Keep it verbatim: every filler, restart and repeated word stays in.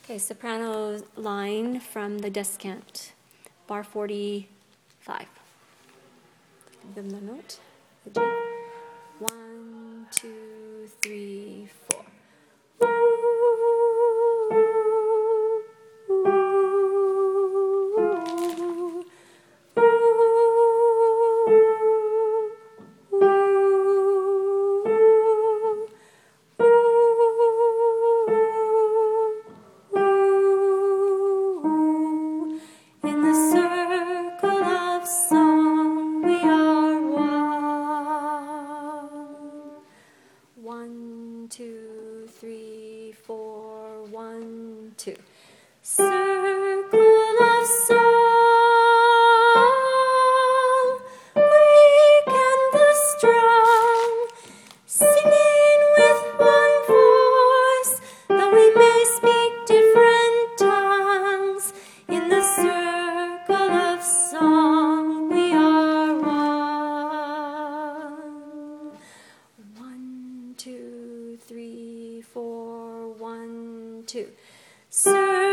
Okay, soprano line from the descant, bar forty-five. Give them the note. The G. One, two, three, four. In the circle of song we are one. One, two, three, four, one, two. Circle of song, weak and the strong, singing with one voice, though we may speak different tongues. In the circle of song we are one. One, two, three, four, one, two. Circle